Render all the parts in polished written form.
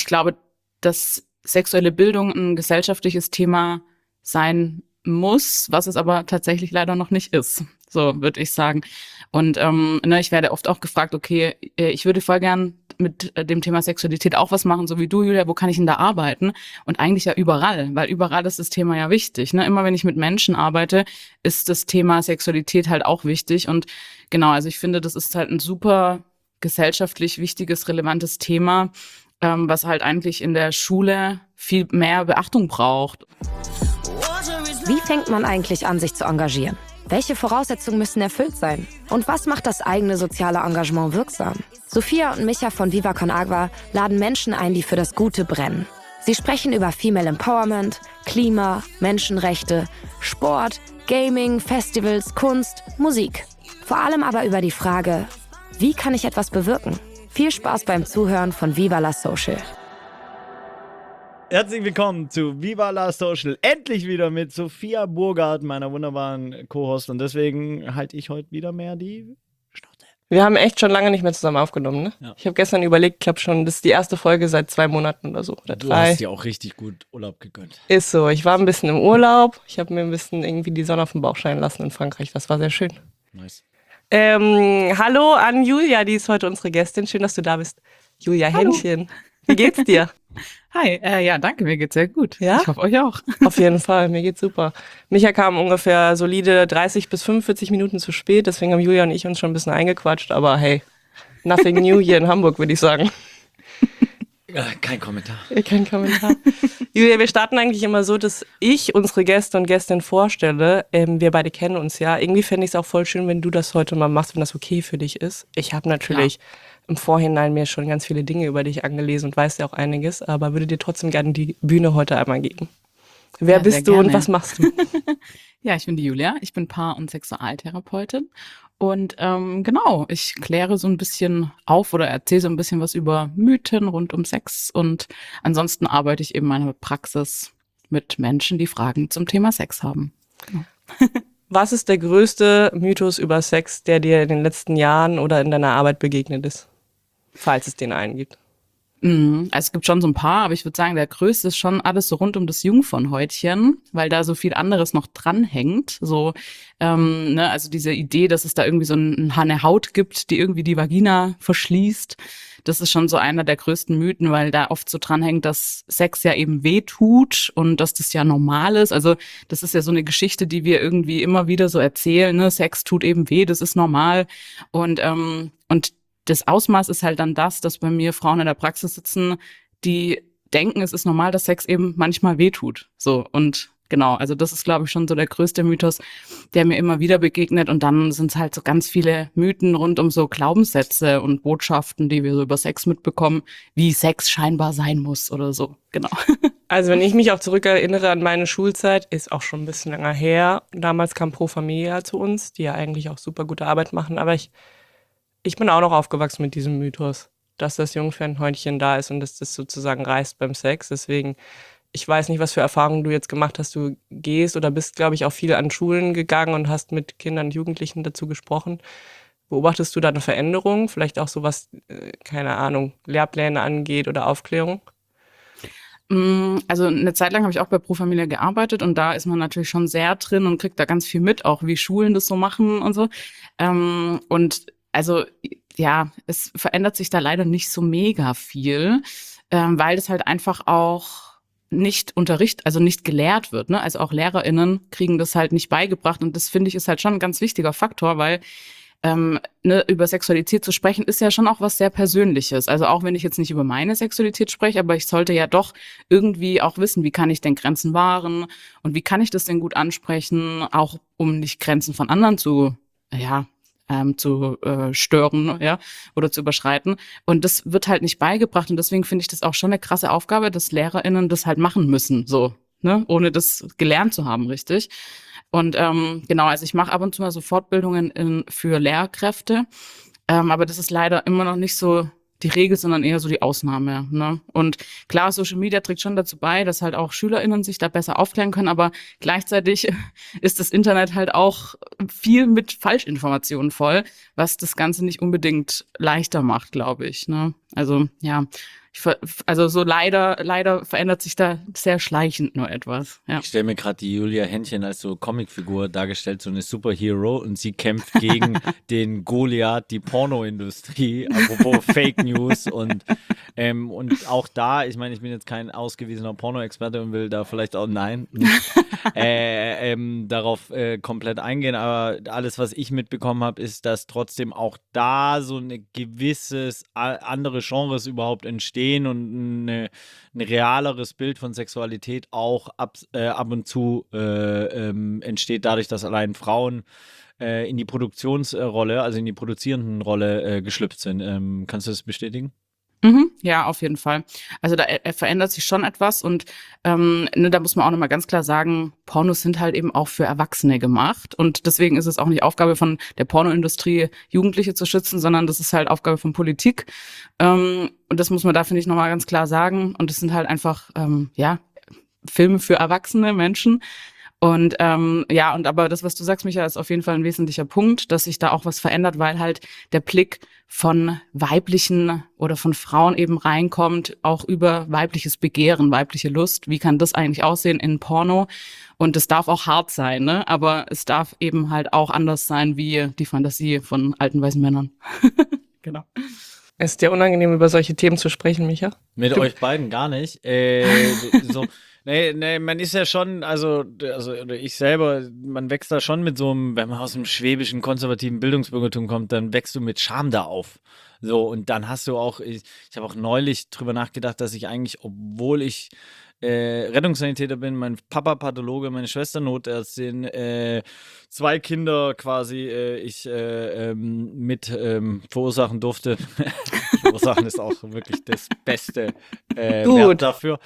ich glaube, dass sexuelle Bildung ein gesellschaftliches Thema sein muss, was es aber tatsächlich leider noch nicht ist, so würde ich sagen. Und ich werde oft auch gefragt, okay, ich würde voll gern mit dem Thema Sexualität auch was machen, so wie du, Julia, wo kann ich denn da arbeiten? Und eigentlich ja überall, weil überall ist das Thema ja wichtig. Ne? Immer wenn ich mit Menschen arbeite, ist das Thema Sexualität halt auch wichtig. Und genau, also ich finde, das ist halt ein super gesellschaftlich wichtiges, relevantes Thema, was halt eigentlich in der Schule viel mehr Beachtung braucht. Wie fängt man eigentlich an, sich zu engagieren? Welche Voraussetzungen müssen erfüllt sein? Und was macht das eigene soziale Engagement wirksam? Sophia und Micha von Viva Con Agua laden Menschen ein, die für das Gute brennen. Sie sprechen über Female Empowerment, Klima, Menschenrechte, Sport, Gaming, Festivals, Kunst, Musik. Vor allem aber über die Frage, wie kann ich etwas bewirken? Viel Spaß beim Zuhören von Viva la Social. Herzlich willkommen zu Viva la Social. Endlich wieder mit Sophia Burghardt, meiner wunderbaren Co-Host. Und deswegen halte ich heute wieder mehr die Schnauze. Wir haben echt schon lange nicht mehr zusammen aufgenommen, ne? Ja. Ich habe gestern überlegt, ich habe schon, das ist die erste Folge seit 2 Monaten oder so. Oder 3. Du hast dir auch richtig gut Urlaub gegönnt. Ist so, ich war ein bisschen im Urlaub. Ich habe mir ein bisschen irgendwie die Sonne auf den Bauch scheinen lassen in Frankreich. Das war sehr schön. Nice. Hallo an Julia, die ist heute unsere Gästin. Schön, dass du da bist. Julia Händchen, wie geht's dir? Hi, ja, danke, mir geht's sehr gut. Ja? Ich hoffe, euch auch. Auf jeden Fall, mir geht's super. Micha kam ungefähr solide 30 bis 45 Minuten zu spät, deswegen haben Julia und ich uns schon ein bisschen eingequatscht, aber hey, nothing new hier in Hamburg, würde ich sagen. Ja, kein Kommentar. Kein Kommentar. Julia, wir starten eigentlich immer so, dass ich unsere Gäste und Gästinnen vorstelle. Wir beide kennen uns ja. Irgendwie fände ich es auch voll schön, wenn du das heute mal machst, wenn das okay für dich ist. Ich habe natürlich im Vorhinein mir schon ganz viele Dinge über dich angelesen und weiß ja auch einiges, aber würde dir trotzdem gerne die Bühne heute einmal geben. Wer bist du und was machst du? Ja, ich bin die Julia. Ich bin Paar- und Sexualtherapeutin. Und genau, ich kläre so ein bisschen auf oder erzähle so ein bisschen was über Mythen rund um Sex. Und ansonsten arbeite ich eben in meiner Praxis mit Menschen, die Fragen zum Thema Sex haben. Genau. Was ist der größte Mythos über Sex, der dir in den letzten Jahren oder in deiner Arbeit begegnet ist? Falls es den einen gibt. Also es gibt schon so ein paar, aber ich würde sagen, der größte ist schon alles so rund um das Jungfernhäutchen, weil da so viel anderes noch dranhängt. So, also diese Idee, dass es da irgendwie so eine Haut gibt, die irgendwie die Vagina verschließt. Das ist schon so einer der größten Mythen, weil da oft so dranhängt, dass Sex ja eben weh tut und dass das ja normal ist. Also das ist ja so eine Geschichte, die wir irgendwie immer wieder so erzählen, ne? Sex tut eben weh, das ist normal. Und das Ausmaß ist halt dann das, dass bei mir Frauen in der Praxis sitzen, die denken, es ist normal, dass Sex eben manchmal wehtut. So, und genau, also das ist, glaube ich, schon so der größte Mythos, der mir immer wieder begegnet. Und dann sind es halt so ganz viele Mythen rund um so Glaubenssätze und Botschaften, die wir so über Sex mitbekommen, wie Sex scheinbar sein muss oder so, genau. Also wenn ich mich auch zurückerinnere an meine Schulzeit, ist auch schon ein bisschen länger her. Damals kam Pro Familia zu uns, die ja eigentlich auch super gute Arbeit machen, aber ich bin auch noch aufgewachsen mit diesem Mythos, dass das Jungfernhäutchen da ist und dass das sozusagen reißt beim Sex. Deswegen, ich weiß nicht, was für Erfahrungen du jetzt gemacht hast. Du gehst oder bist, glaube ich, auch viel an Schulen gegangen und hast mit Kindern und Jugendlichen dazu gesprochen. Beobachtest du da eine Veränderung? Vielleicht auch so was, keine Ahnung, Lehrpläne angeht oder Aufklärung? Also eine Zeit lang habe ich auch bei Pro Familia gearbeitet und da ist man natürlich schon sehr drin und kriegt da ganz viel mit, auch wie Schulen das so machen und so. Und also ja, es verändert sich da leider nicht so mega viel, weil das halt einfach auch nicht nicht gelehrt wird, ne? Also auch LehrerInnen kriegen das halt nicht beigebracht und das finde ich ist halt schon ein ganz wichtiger Faktor, weil über Sexualität zu sprechen ist ja schon auch was sehr Persönliches. Also auch wenn ich jetzt nicht über meine Sexualität spreche, aber ich sollte ja doch irgendwie auch wissen, wie kann ich denn Grenzen wahren und wie kann ich das denn gut ansprechen, auch um nicht Grenzen von anderen zu stören, ja, oder zu überschreiten. Und das wird halt nicht beigebracht. Und deswegen finde ich das auch schon eine krasse Aufgabe, dass LehrerInnen das halt machen müssen, so, ne, ohne das gelernt zu haben, richtig. Und genau, also ich mache ab und zu mal so Fortbildungen für Lehrkräfte, aber das ist leider immer noch nicht so die Regel, sondern eher so die Ausnahme, ne? Und klar, Social Media trägt schon dazu bei, dass halt auch SchülerInnen sich da besser aufklären können, aber gleichzeitig ist das Internet halt auch viel mit Falschinformationen voll, was das Ganze nicht unbedingt leichter macht, glaube ich, ne? Also ja, Also so leider verändert sich da sehr schleichend nur etwas. Ja. Ich stelle mir gerade die Julia Händchen als so Comicfigur dargestellt, so eine Superhero, und sie kämpft gegen den Goliath, die Pornoindustrie, apropos Fake News und auch da, ich meine, ich bin jetzt kein ausgewiesener Pornoexperte und will da vielleicht auch, darauf komplett eingehen, aber alles, was ich mitbekommen habe, ist, dass trotzdem auch da so eine gewisses andere Genres überhaupt entstehen und ein realeres Bild von Sexualität auch ab und zu entsteht dadurch, dass allein Frauen in die Produktionsrolle, also in die produzierenden Rolle geschlüpft sind. Kannst du das bestätigen? Ja, auf jeden Fall. Also da verändert sich schon etwas und da muss man auch nochmal ganz klar sagen, Pornos sind halt eben auch für Erwachsene gemacht und deswegen ist es auch nicht Aufgabe von der Pornoindustrie, Jugendliche zu schützen, sondern das ist halt Aufgabe von Politik. Und das muss man da, finde ich, nochmal ganz klar sagen. Und das sind halt einfach, Filme für erwachsene Menschen. Und aber das, was du sagst, Micha, ist auf jeden Fall ein wesentlicher Punkt, dass sich da auch was verändert, weil halt der Blick von weiblichen oder von Frauen eben reinkommt, auch über weibliches Begehren, weibliche Lust. Wie kann das eigentlich aussehen in Porno? Und es darf auch hart sein, ne? Aber es darf eben halt auch anders sein wie die Fantasie von alten weißen Männern. Genau. Ist dir unangenehm, über solche Themen zu sprechen, Micha? Mit euch beiden gar nicht. Nee, man ist ja schon, oder ich selber, man wächst da schon mit so einem, wenn man aus dem schwäbischen, konservativen Bildungsbürgertum kommt, dann wächst du mit Scham da auf. So, und dann hast du auch, ich habe auch neulich drüber nachgedacht, dass ich eigentlich, obwohl ich Rettungssanitäter bin, mein Papa Pathologe, meine Schwester Notärztin, 2 Kinder quasi ich mit verursachen durfte. Verursachen ist auch wirklich das beste Wert dafür.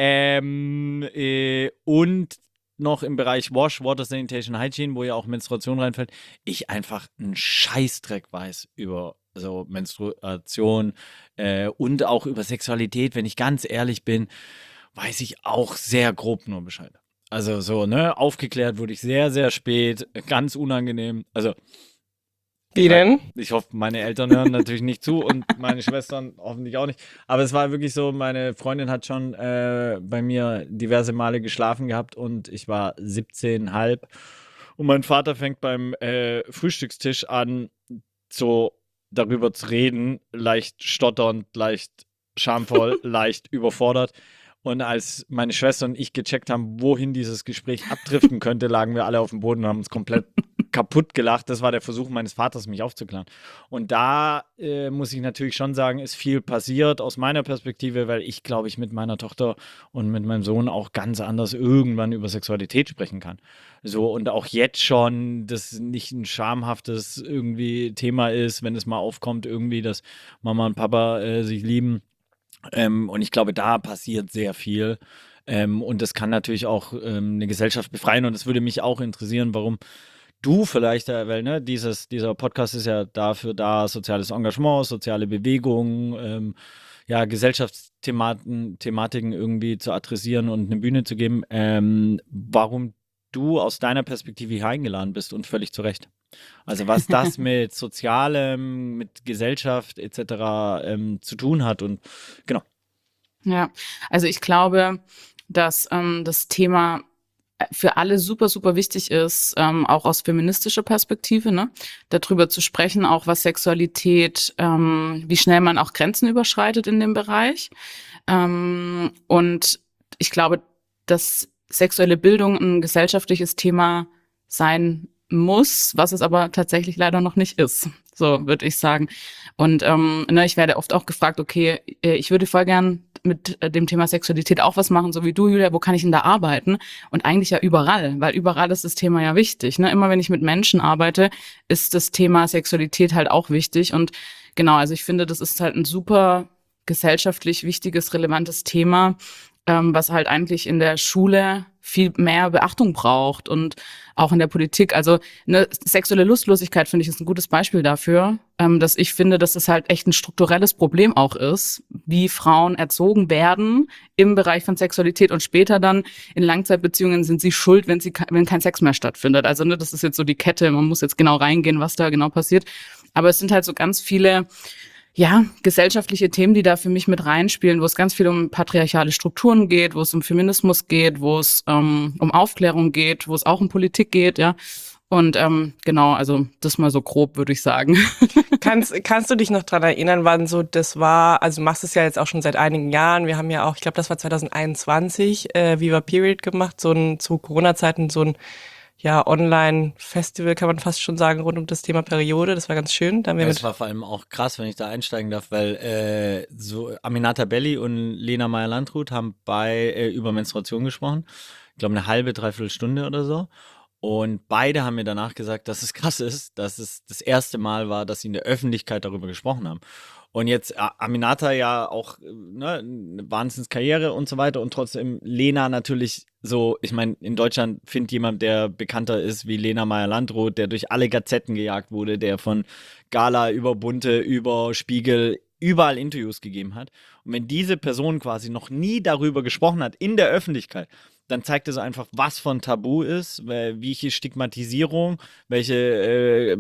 Und noch im Bereich Wash, Water Sanitation, Hygiene, wo ja auch Menstruation reinfällt, ich einfach einen Scheißdreck weiß über so Menstruation und auch über Sexualität, wenn ich ganz ehrlich bin, weiß ich auch sehr grob nur Bescheid. Also so, aufgeklärt wurde ich sehr, sehr spät, ganz unangenehm. Also wie denn? Ich hoffe, meine Eltern hören natürlich nicht zu und meine Schwestern hoffentlich auch nicht. Aber es war wirklich so, meine Freundin hat schon bei mir diverse Male geschlafen gehabt und ich war 17,5 und mein Vater fängt beim Frühstückstisch an, so darüber zu reden, leicht stotternd, leicht schamvoll, leicht überfordert. Und als meine Schwester und ich gecheckt haben, wohin dieses Gespräch abdriften könnte, lagen wir alle auf dem Boden und haben uns komplett kaputt gelacht. Das war der Versuch meines Vaters, mich aufzuklären. Und da muss ich natürlich schon sagen, ist viel passiert aus meiner Perspektive, weil ich, glaube ich, mit meiner Tochter und mit meinem Sohn auch ganz anders irgendwann über Sexualität sprechen kann. So, und auch jetzt schon, das nicht ein schamhaftes irgendwie Thema ist, wenn es mal aufkommt, irgendwie, dass Mama und Papa sich lieben. Und ich glaube, da passiert sehr viel. Und das kann natürlich auch eine Gesellschaft befreien. Und es würde mich auch interessieren, warum du vielleicht, weil dieser Podcast ist ja dafür da, soziales Engagement, soziale Bewegung, Gesellschaftsthematiken irgendwie zu adressieren und eine Bühne zu geben. Warum du aus deiner Perspektive hier eingeladen bist und völlig zu Recht. Also was das mit Sozialem, mit Gesellschaft etc. zu tun hat und genau. Ja, also ich glaube, dass das Thema für alle super, super wichtig ist, auch aus feministischer Perspektive, ne, darüber zu sprechen, auch was Sexualität, wie schnell man auch Grenzen überschreitet in dem Bereich. Und ich glaube, dass sexuelle Bildung ein gesellschaftliches Thema sein muss, was es aber tatsächlich leider noch nicht ist, so würde ich sagen. Und ich werde oft auch gefragt, okay, ich würde voll gern mit dem Thema Sexualität auch was machen, so wie du, Julia, wo kann ich denn da arbeiten? Und eigentlich ja überall, weil überall ist das Thema ja wichtig. Ne? Immer wenn ich mit Menschen arbeite, ist das Thema Sexualität halt auch wichtig. Und genau, also ich finde, das ist halt ein super gesellschaftlich wichtiges, relevantes Thema, was halt eigentlich in der Schule viel mehr Beachtung braucht und auch in der Politik. Also eine sexuelle Lustlosigkeit, finde ich, ist ein gutes Beispiel dafür, dass ich finde, dass das halt echt ein strukturelles Problem auch ist, wie Frauen erzogen werden im Bereich von Sexualität und später dann in Langzeitbeziehungen sind sie schuld, wenn kein Sex mehr stattfindet. Also ne, das ist jetzt so die Kette, man muss jetzt genau reingehen, was da genau passiert. Aber es sind halt so ganz viele ja, gesellschaftliche Themen, die da für mich mit reinspielen, wo es ganz viel um patriarchale Strukturen geht, wo es um Feminismus geht, wo es um Aufklärung geht, wo es auch um Politik geht, ja. Und genau, also das mal so grob, würde ich sagen. Kannst du dich noch dran erinnern, wann so das war? Also du machst es ja jetzt auch schon seit einigen Jahren. Wir haben ja auch, ich glaube, das war 2021, Viva Period gemacht, zu Corona-Zeiten so ein Online-Festival, kann man fast schon sagen, rund um das Thema Periode. Das war ganz schön. Da haben wir Das war vor allem auch krass, wenn ich da einsteigen darf, weil so Aminata Belli und Lena Meyer-Landrut haben über Menstruation gesprochen. Ich glaube, eine halbe, dreiviertel Stunde oder so. Und beide haben mir danach gesagt, dass es krass ist, dass es das erste Mal war, dass sie in der Öffentlichkeit darüber gesprochen haben. Und jetzt Aminata ja auch eine Wahnsinnskarriere und so weiter und trotzdem Lena natürlich so, ich meine, in Deutschland findet jemand, der bekannter ist wie Lena Meyer-Landrut, der durch alle Gazetten gejagt wurde, der von Gala über Bunte, über Spiegel überall Interviews gegeben hat. Und wenn diese Person quasi noch nie darüber gesprochen hat in der Öffentlichkeit, dann zeigt es einfach, was von Tabu ist, welche Stigmatisierung, welche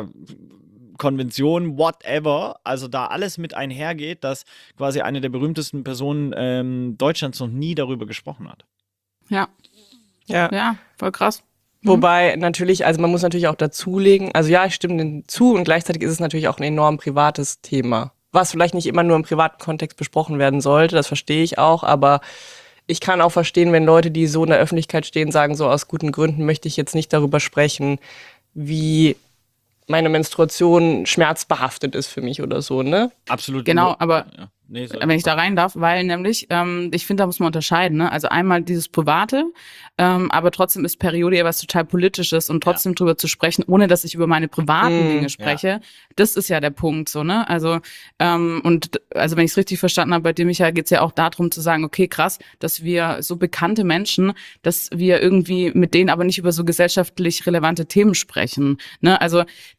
Konvention, whatever, also da alles mit einhergeht, dass quasi eine der berühmtesten Personen Deutschlands noch nie darüber gesprochen hat. Ja, voll krass. Wobei natürlich, also man muss natürlich auch dazulegen, also ja, ich stimme denen zu und gleichzeitig ist es natürlich auch ein enorm privates Thema, was vielleicht nicht immer nur im privaten Kontext besprochen werden sollte, das verstehe ich auch, aber ich kann auch verstehen, wenn Leute, die so in der Öffentlichkeit stehen, sagen, so aus guten Gründen möchte ich jetzt nicht darüber sprechen, wie meine Menstruation schmerzbehaftet ist für mich oder so, ne? Absolut. Genau, aber ja. Nee, wenn ich da rein darf, weil nämlich, ich finde, da muss man unterscheiden, ne? Also einmal dieses Private, aber trotzdem ist Periode ja was total Politisches und trotzdem drüber zu sprechen, ohne dass ich über meine privaten Dinge spreche, das ist ja der Punkt, so, ne? Also, und also wenn ich es richtig verstanden habe, bei dir, Michael, geht es ja auch darum zu sagen, okay, krass, dass wir so bekannte Menschen, dass wir irgendwie mit denen aber nicht über so gesellschaftlich relevante Themen sprechen, ne? Also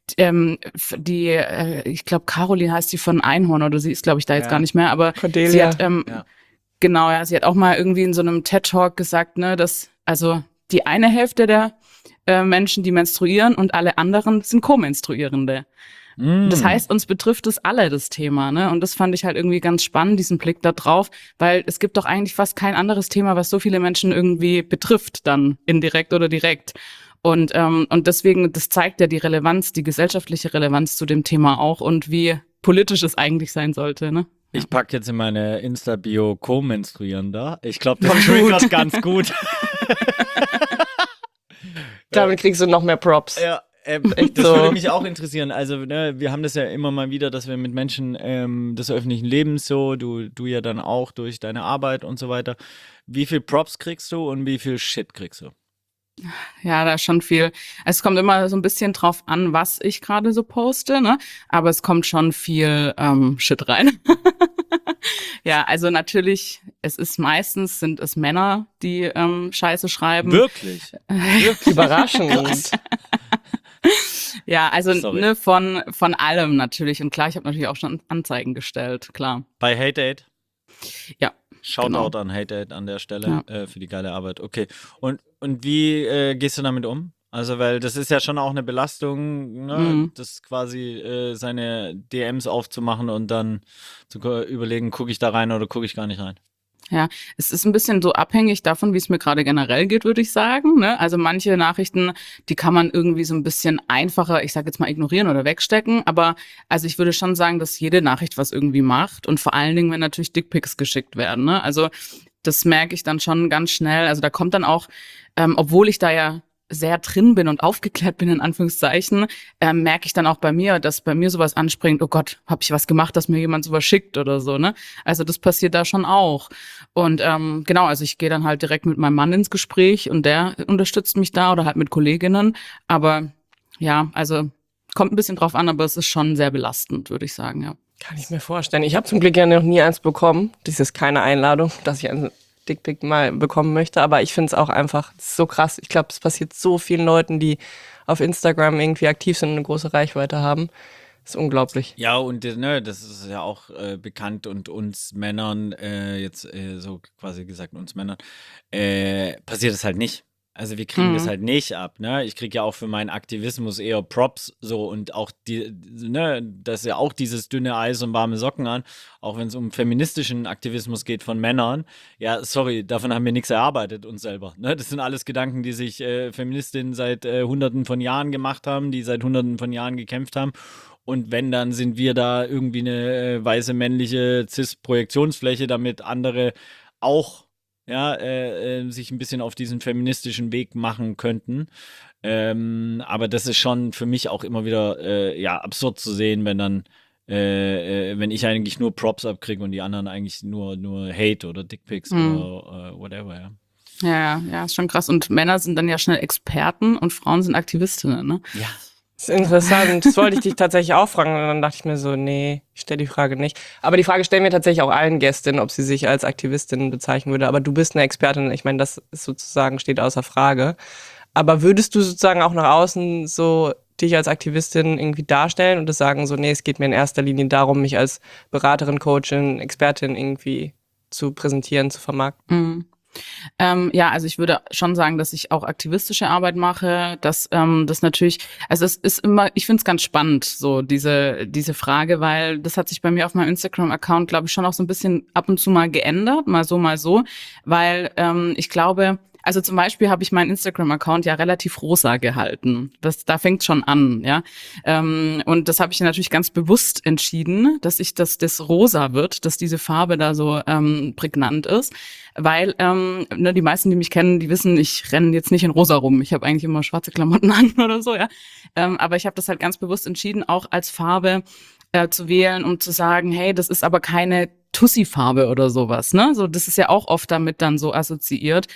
ich glaube, Caroline heißt die von Einhorn, oder sie ist, glaube ich, da jetzt gar nicht mehr, aber Cordelia. sie hat, genau, ja, sie hat auch mal irgendwie in so einem TED-Talk gesagt, ne, dass also die eine Hälfte der Menschen, die menstruieren und alle anderen sind Co-Menstruierende. Das heißt, uns betrifft es alle, das Thema, ne? Und das fand ich halt irgendwie ganz spannend, diesen Blick da drauf, weil es gibt doch eigentlich fast kein anderes Thema, was so viele Menschen irgendwie betrifft, dann indirekt oder direkt. Und deswegen, das zeigt ja die Relevanz, die gesellschaftliche Relevanz zu dem Thema auch und wie politisch es eigentlich sein sollte, ne? Ich packe jetzt in meine Insta-Bio Co-Menstruierender. Ich glaube, das triggert ganz gut. Damit kriegst du noch mehr Props. Ja, das würde mich auch interessieren. Also, ne, wir haben das ja immer mal wieder, dass wir mit Menschen des öffentlichen Lebens so, du ja dann auch durch deine Arbeit und so weiter. Wie viel Props kriegst du und wie viel Shit kriegst du? Ja, da ist schon viel. Es kommt immer so ein bisschen drauf an, was ich gerade so poste, ne? Aber es kommt schon viel Shit rein. Ja, also natürlich, sind es Männer, die Scheiße schreiben. Wirklich? Überraschend. Ja, also Sorry. ne, von allem natürlich. Und klar, ich habe natürlich auch schon Anzeigen gestellt, klar. Bei Hate8? Ja. Shoutout an Hate8 an der Stelle für die geile Arbeit. Okay. Und wie gehst du damit um? Also, weil das ist ja schon auch eine Belastung, ne? Das quasi seine DMs aufzumachen und dann zu überlegen, gucke ich da rein oder gucke ich gar nicht rein. Ja, es ist ein bisschen so abhängig davon, wie es mir gerade generell geht, würde ich sagen, ne? Also manche Nachrichten, die kann man irgendwie so ein bisschen einfacher, ich sage jetzt mal, ignorieren oder wegstecken. Aber also ich würde schon sagen, dass jede Nachricht was irgendwie macht. Und vor allen Dingen, wenn natürlich Dickpics geschickt werden, ne? Also das merke ich dann schon ganz schnell. Also da kommt dann auch, obwohl ich da ja sehr drin bin und aufgeklärt bin, in Anführungszeichen, merke ich dann auch bei mir, dass bei mir sowas anspringt, oh Gott, habe ich was gemacht, dass mir jemand sowas schickt oder so, ne? Also das passiert da schon auch. Und genau, also ich gehe dann halt direkt mit meinem Mann ins Gespräch und der unterstützt mich da oder halt mit Kolleginnen. Aber ja, also kommt ein bisschen drauf an, aber es ist schon sehr belastend, würde ich sagen, ja. Kann ich mir vorstellen. Ich habe zum Glück ja noch nie eins bekommen. Das ist keine Einladung, dass ich einen Dickpic mal bekommen möchte, aber ich finde es auch einfach so krass. Ich glaube, es passiert so vielen Leuten, die auf Instagram irgendwie aktiv sind und eine große Reichweite haben. Das ist unglaublich. Ja, und ne, das ist ja auch bekannt und uns Männern, so quasi gesagt uns Männern, passiert es halt nicht. Also wir kriegen das halt nicht ab, ne? Ich kriege ja auch für meinen Aktivismus eher Props so und auch das ist ja auch dieses dünne Eis und warme Socken an, auch wenn es um feministischen Aktivismus geht von Männern. Ja, sorry, davon haben wir nichts erarbeitet uns selber, ne? Das sind alles Gedanken, die sich Feministinnen seit Hunderten von Jahren gemacht haben, die seit Hunderten von Jahren gekämpft haben. Und wenn, dann sind wir da irgendwie eine weiße männliche Cis-Projektionsfläche, damit andere auch sich ein bisschen auf diesen feministischen Weg machen könnten. Aber das ist schon für mich auch immer wieder absurd zu sehen, wenn dann wenn ich eigentlich nur Props abkriege und die anderen eigentlich nur Hate oder Dickpics oder whatever, ja. Ja, ist schon krass. Und Männer sind dann ja schnell Experten und Frauen sind Aktivistinnen, ne? Ja. Das ist interessant. Das wollte ich dich tatsächlich auch fragen. Und dann dachte ich mir so, nee, ich stelle die Frage nicht. Aber die Frage stellen wir tatsächlich auch allen Gästinnen, ob sie sich als Aktivistin bezeichnen würde. Aber du bist eine Expertin. Ich meine, das ist sozusagen, steht außer Frage. Aber würdest du sozusagen auch nach außen so dich als Aktivistin irgendwie darstellen und das sagen so, nee, es geht mir in erster Linie darum, mich als Beraterin, Coachin, Expertin irgendwie zu präsentieren, zu vermarkten? Also ich würde schon sagen, dass ich auch aktivistische Arbeit mache, dass das natürlich, also es ist immer, ich finde es ganz spannend, so diese Frage, weil das hat sich bei mir auf meinem Instagram-Account, glaube ich, schon auch so ein bisschen ab und zu mal geändert, mal so, weil ich glaube, also zum Beispiel habe ich meinen Instagram-Account ja relativ rosa gehalten. Da fängt schon an, ja. Und das habe ich natürlich ganz bewusst entschieden, dass das rosa wird, dass diese Farbe da so prägnant ist. Weil die meisten, die mich kennen, die wissen, ich renne jetzt nicht in rosa rum. Ich habe eigentlich immer schwarze Klamotten an oder so, ja. Aber ich habe das halt ganz bewusst entschieden, auch als Farbe zu wählen, um zu sagen, hey, das ist aber keine Tussi-Farbe oder sowas, ne? So, das ist ja auch oft damit dann so assoziiert.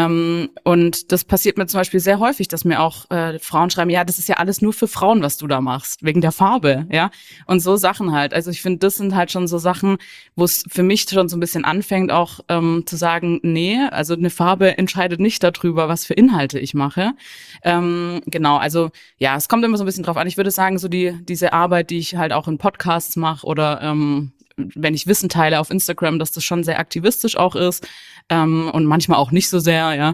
Und das passiert mir zum Beispiel sehr häufig, dass mir auch Frauen schreiben, ja, das ist ja alles nur für Frauen, was du da machst, wegen der Farbe, ja? Und so Sachen halt. Also ich finde, das sind halt schon so Sachen, wo es für mich schon so ein bisschen anfängt, auch zu sagen, nee, also eine Farbe entscheidet nicht darüber, was für Inhalte ich mache. Genau, also ja, es kommt immer so ein bisschen drauf an. Ich würde sagen, so diese Arbeit, die ich halt auch in Podcasts mache oder wenn ich Wissen teile auf Instagram, dass das schon sehr aktivistisch auch ist und manchmal auch nicht so sehr, ja.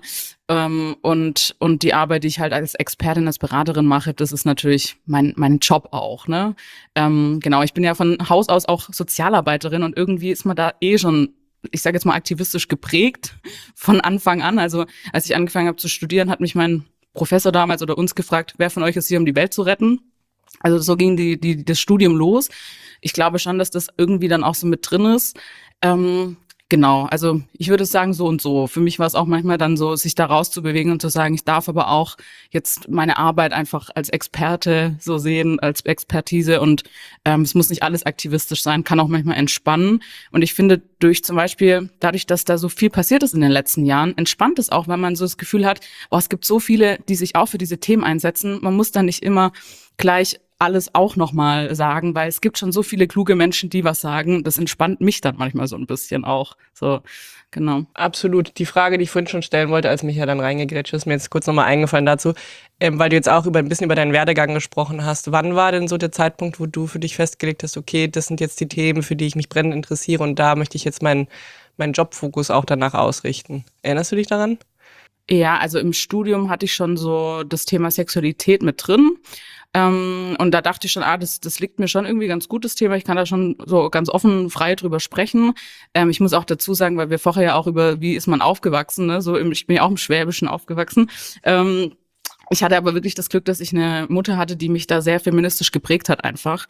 Und die Arbeit, die ich halt als Expertin, als Beraterin mache, das ist natürlich mein Job auch, ne? Genau, ich bin ja von Haus aus auch Sozialarbeiterin und irgendwie ist man da schon, ich sage jetzt mal, aktivistisch geprägt von Anfang an. Also als ich angefangen habe zu studieren, hat mich mein Professor damals oder uns gefragt, wer von euch ist hier, um die Welt zu retten? Also so ging das Studium los. Ich glaube schon, dass das irgendwie dann auch so mit drin ist. Genau, also ich würde sagen so und so. Für mich war es auch manchmal dann so, sich da rauszubewegen und zu sagen, ich darf aber auch jetzt meine Arbeit einfach als Experte so sehen, als Expertise und es muss nicht alles aktivistisch sein, kann auch manchmal entspannen. Und ich finde zum Beispiel, dadurch, dass da so viel passiert ist in den letzten Jahren, entspannt es auch, wenn man so das Gefühl hat, es gibt so viele, die sich auch für diese Themen einsetzen. Man muss dann nicht immer gleich alles auch nochmal sagen, weil es gibt schon so viele kluge Menschen, die was sagen. Das entspannt mich dann manchmal so ein bisschen auch. So, genau. Absolut. Die Frage, die ich vorhin schon stellen wollte, als Micha dann reingegrätscht ist, mir jetzt kurz nochmal eingefallen dazu, weil du jetzt auch ein bisschen über deinen Werdegang gesprochen hast. Wann war denn so der Zeitpunkt, wo du für dich festgelegt hast, okay, das sind jetzt die Themen, für die ich mich brennend interessiere und da möchte ich jetzt meinen Jobfokus auch danach ausrichten? Erinnerst du dich daran? Ja, also im Studium hatte ich schon so das Thema Sexualität mit drin. Und da dachte ich schon, das liegt mir schon irgendwie ganz gut, das Thema. Ich kann da schon so ganz offen, frei drüber sprechen. Ich muss auch dazu sagen, weil wir vorher ja auch über, wie ist man aufgewachsen, ne? Ich bin ja auch im Schwäbischen aufgewachsen. Ich hatte aber wirklich das Glück, dass ich eine Mutter hatte, die mich da sehr feministisch geprägt hat einfach.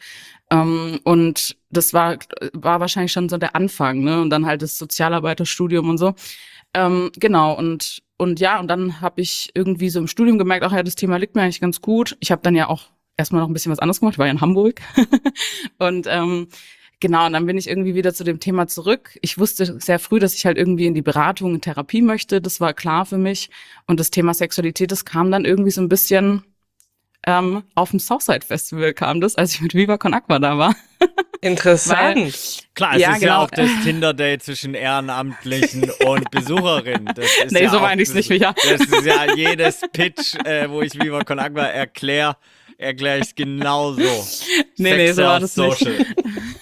Und das war wahrscheinlich schon so der Anfang, ne? Und dann halt das Sozialarbeiterstudium und so. Genau, und dann habe ich irgendwie so im Studium gemerkt, das Thema liegt mir eigentlich ganz gut. Ich habe dann ja auch erstmal noch ein bisschen was anderes gemacht, ich war ja in Hamburg. Und genau, und dann bin ich irgendwie wieder zu dem Thema zurück. Ich wusste sehr früh, dass ich halt irgendwie in die Beratung, in Therapie möchte. Das war klar für mich. Und das Thema Sexualität, das kam dann irgendwie so ein bisschen auf dem Southside Festival kam das, als ich mit Viva Con Aqua da war. Interessant. Klar, es ist ja auch das Tinder-Date zwischen Ehrenamtlichen und Besucherinnen. Das ist nee, so meine ich es nicht, Micha. Das ist ja jedes Pitch, wo ich Viva Con Aqua erkläre ich es genauso. Nee, so war das Social. nicht.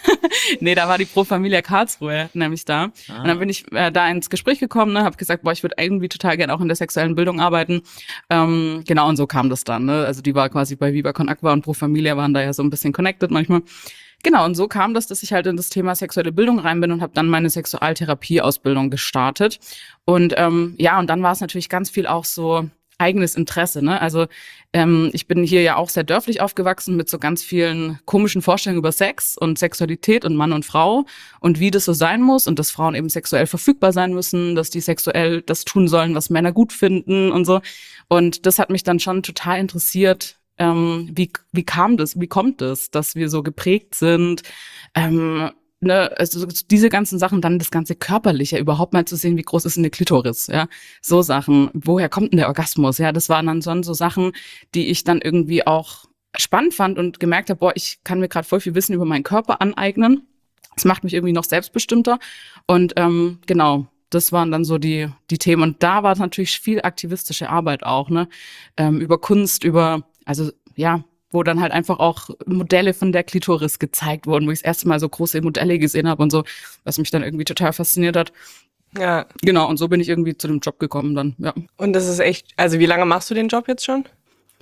Nee, da war die Pro Familia Karlsruhe nämlich da. Und dann bin ich da ins Gespräch gekommen, ne, habe gesagt, boah, ich würde irgendwie total gerne auch in der sexuellen Bildung arbeiten. Genau, und so kam das dann. Ne? Also die war quasi bei Viva Con Aqua und Pro Familia waren da ja so ein bisschen connected manchmal. Genau, und so kam das, dass ich halt in das Thema sexuelle Bildung rein bin und habe dann meine Sexualtherapie-Ausbildung gestartet. Und ja, und dann war es natürlich ganz viel auch so eigenes Interesse, ne? Also ich bin hier ja auch sehr dörflich aufgewachsen mit so ganz vielen komischen Vorstellungen über Sex und Sexualität und Mann und Frau und wie das so sein muss und dass Frauen eben sexuell verfügbar sein müssen, dass die sexuell das tun sollen, was Männer gut finden und so. Und das hat mich dann schon total interessiert. Wie kommt es, dass wir so geprägt sind, ne, also diese ganzen Sachen, dann das ganze Körperliche, überhaupt mal zu sehen, wie groß ist eine Klitoris, ja, so Sachen, woher kommt denn der Orgasmus, ja, das waren dann schon so Sachen, die ich dann irgendwie auch spannend fand und gemerkt habe, boah, ich kann mir gerade voll viel Wissen über meinen Körper aneignen, das macht mich irgendwie noch selbstbestimmter und genau, das waren dann so die Themen und da war natürlich viel aktivistische Arbeit auch, ne, über Kunst, also ja, wo dann halt einfach auch Modelle von der Klitoris gezeigt wurden, wo ich das erste Mal so große Modelle gesehen habe und so, was mich dann irgendwie total fasziniert hat. Ja. Genau, und so bin ich irgendwie zu dem Job gekommen dann, ja. Und das ist echt, also wie lange machst du den Job jetzt schon?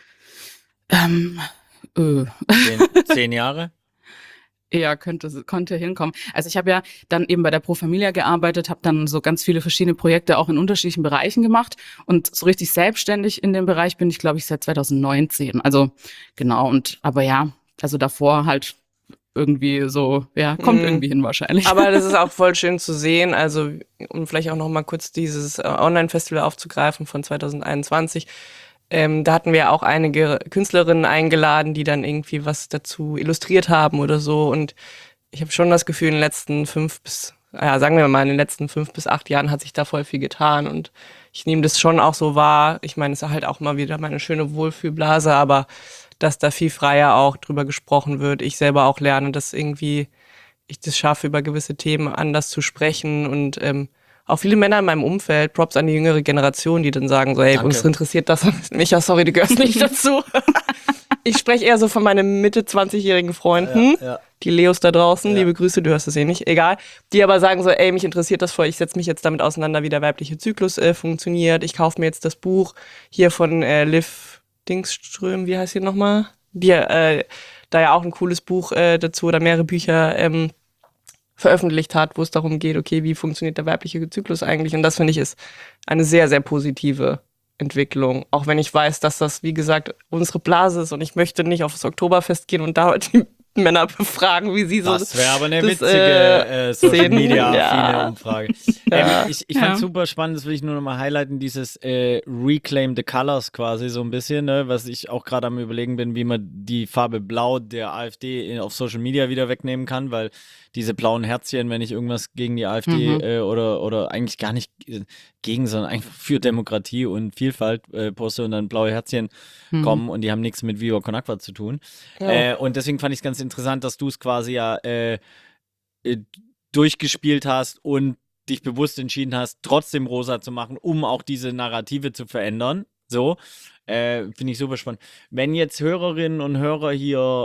10 Jahre? Ja, konnte hinkommen. Also ich habe ja dann eben bei der Pro Familia gearbeitet, habe dann so ganz viele verschiedene Projekte auch in unterschiedlichen Bereichen gemacht und so richtig selbstständig in dem Bereich bin ich, glaube ich, seit 2019. Also genau, aber ja, also davor halt irgendwie so, ja, kommt irgendwie hin wahrscheinlich. Aber das ist auch voll schön zu sehen, also um vielleicht auch noch mal kurz dieses Online-Festival aufzugreifen von 2021. Da hatten wir auch einige Künstlerinnen eingeladen, die dann irgendwie was dazu illustriert haben oder so. Und ich habe schon das Gefühl, in den letzten 5 bis 8 Jahren hat sich da voll viel getan. Und ich nehme das schon auch so wahr. Ich meine, es ist halt auch mal wieder meine schöne Wohlfühlblase, aber dass da viel freier auch drüber gesprochen wird. Ich selber auch lerne, dass irgendwie ich das schaffe, über gewisse Themen anders zu sprechen und auch viele Männer in meinem Umfeld, Props an die jüngere Generation, die dann sagen so, hey, Danke. uns interessiert das. Micha, sorry, du gehörst nicht dazu. Ich spreche eher so von meinen Mitte 20-jährigen Freunden, Ja. die Leos da draußen, Ja. liebe Grüße, du hörst es eh nicht, egal. Die aber sagen so, ey, mich interessiert das voll, ich setze mich jetzt damit auseinander, wie der weibliche Zyklus funktioniert. Ich kaufe mir jetzt das Buch hier von Liv Dingström, wie heißt sie nochmal? Die da ja auch ein cooles Buch dazu oder mehrere Bücher veröffentlicht hat, wo es darum geht, okay, wie funktioniert der weibliche Zyklus eigentlich? Und das, finde ich, ist eine sehr, sehr positive Entwicklung. Auch wenn ich weiß, dass das, wie gesagt, unsere Blase ist und ich möchte nicht aufs Oktoberfest gehen und da die Männer befragen, wie sie so Das wäre aber eine das, witzige Social-Media-affine ja. Umfrage. Ja. Ich fand super spannend, das will ich nur noch mal highlighten, dieses Reclaim the Colors quasi so ein bisschen, ne, was ich auch gerade am Überlegen bin, wie man die Farbe Blau der AfD auf Social Media wieder wegnehmen kann, weil diese blauen Herzchen, wenn ich irgendwas gegen die AfD oder eigentlich gar nicht gegen, sondern einfach für Demokratie und Vielfalt poste und dann blaue Herzchen kommen und die haben nichts mit Viva Con Aqua zu tun. Ja. Und deswegen fand ich es ganz interessant, dass du es quasi ja durchgespielt hast und dich bewusst entschieden hast, trotzdem rosa zu machen, um auch diese Narrative zu verändern. So, finde ich super spannend. Wenn jetzt Hörerinnen und Hörer hier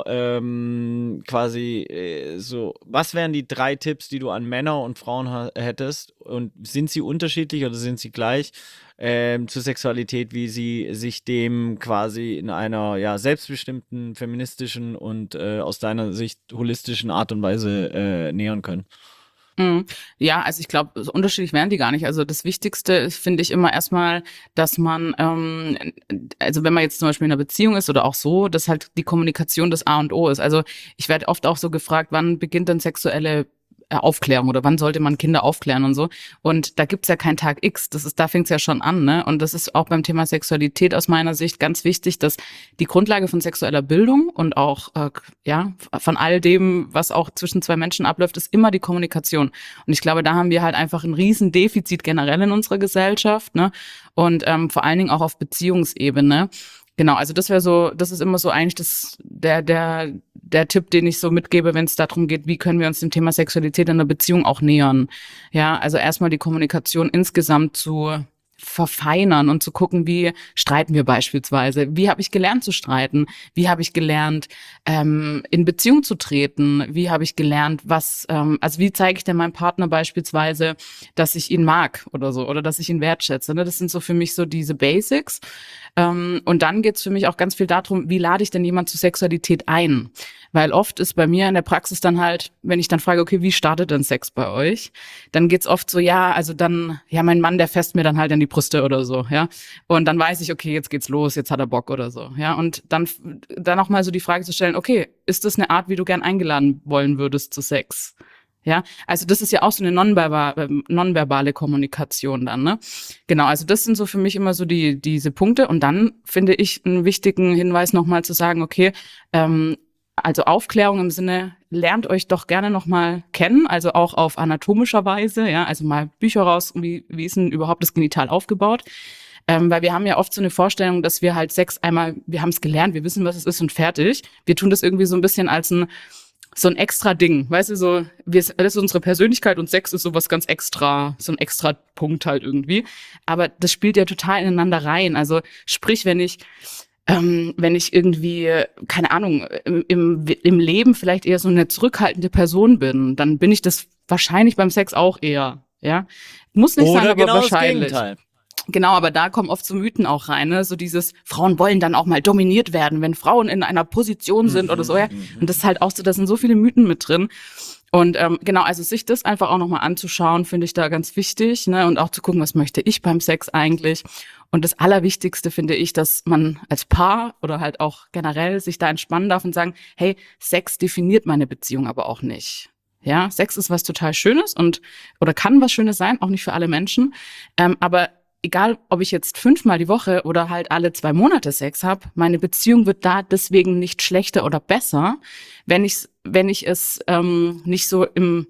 quasi so, was wären die 3 Tipps, die du an Männer und Frauen hättest? Und sind sie unterschiedlich oder sind sie gleich zur Sexualität, wie sie sich dem quasi in einer ja, selbstbestimmten, feministischen und aus deiner Sicht holistischen Art und Weise nähern können? Ja, also ich glaube, so unterschiedlich wären die gar nicht. Also das Wichtigste finde ich immer erstmal, dass man, also wenn man jetzt zum Beispiel in einer Beziehung ist oder auch so, dass halt die Kommunikation das A und O ist. Also ich werde oft auch so gefragt, wann beginnt denn sexuelle Aufklärung oder wann sollte man Kinder aufklären und so. Und da gibt's ja keinen Tag X. Da fängt's ja schon an, ne? Und das ist auch beim Thema Sexualität aus meiner Sicht ganz wichtig, dass die Grundlage von sexueller Bildung und auch ja von all dem, was auch zwischen 2 Menschen abläuft, ist immer die Kommunikation. Und ich glaube, da haben wir halt einfach ein riesen Defizit generell in unserer Gesellschaft, ne? Und vor allen Dingen auch auf Beziehungsebene. Genau, also das ist immer so eigentlich der Tipp, den ich so mitgebe, wenn es darum geht, wie können wir uns dem Thema Sexualität in einer Beziehung auch nähern. Ja, also erstmal die Kommunikation insgesamt zu verfeinern und zu gucken, wie streiten wir beispielsweise, wie habe ich gelernt zu streiten, wie habe ich gelernt, in Beziehung zu treten, wie habe ich gelernt, also wie zeige ich denn meinem Partner beispielsweise, dass ich ihn mag oder so, oder dass ich ihn wertschätze. Ne? Das sind so für mich so diese Basics. Und dann geht's für mich auch ganz viel darum, wie lade ich denn jemand zur Sexualität ein? Weil oft ist bei mir in der Praxis dann halt, wenn ich dann frage, okay, wie startet denn Sex bei euch? Dann geht's oft so, mein Mann, der fässt mir dann halt an die Brüste oder so, ja. Und dann weiß ich, okay, jetzt geht's los, jetzt hat er Bock oder so, ja. Und dann auch mal so die Frage zu stellen, okay, ist das eine Art, wie du gern eingeladen wollen würdest zu Sex? Ja, also das ist ja auch so eine nonverbale Kommunikation dann, ne? Genau, also das sind so für mich immer so diese Punkte. Und dann finde ich einen wichtigen Hinweis nochmal zu sagen, okay, also Aufklärung im Sinne, lernt euch doch gerne nochmal kennen, also auch auf anatomischer Weise, ja, also mal Bücher raus, wie ist denn überhaupt das Genital aufgebaut? Weil wir haben ja oft so eine Vorstellung, dass wir halt Sex wir haben es gelernt, wir wissen, was es ist und fertig. Wir tun das irgendwie so ein bisschen als so ein extra Ding, weißt du, so, das ist unsere Persönlichkeit und Sex ist sowas ganz extra, so ein extra Punkt halt irgendwie. Aber das spielt ja total ineinander rein. Also sprich, wenn ich irgendwie, keine Ahnung, im Leben vielleicht eher so eine zurückhaltende Person bin, dann bin ich das wahrscheinlich beim Sex auch eher, ja. Muss nicht sein, aber genau wahrscheinlich. Das Gegenteil. Genau, aber da kommen oft so Mythen auch rein, ne? So dieses, Frauen wollen dann auch mal dominiert werden, wenn Frauen in einer Position sind oder so, ja. Und das ist halt auch so, da sind so viele Mythen mit drin. Und genau, also sich das einfach auch nochmal anzuschauen, finde ich da ganz wichtig, ne? Und auch zu gucken, was möchte ich beim Sex eigentlich? Und das Allerwichtigste finde ich, dass man als Paar oder halt auch generell sich da entspannen darf und sagen, hey, Sex definiert meine Beziehung aber auch nicht. Ja, Sex ist was total Schönes oder kann was Schönes sein, auch nicht für alle Menschen. Aber egal, ob ich jetzt 5-mal die Woche oder halt alle 2 Monate Sex habe, meine Beziehung wird da deswegen nicht schlechter oder besser, wenn ich es nicht so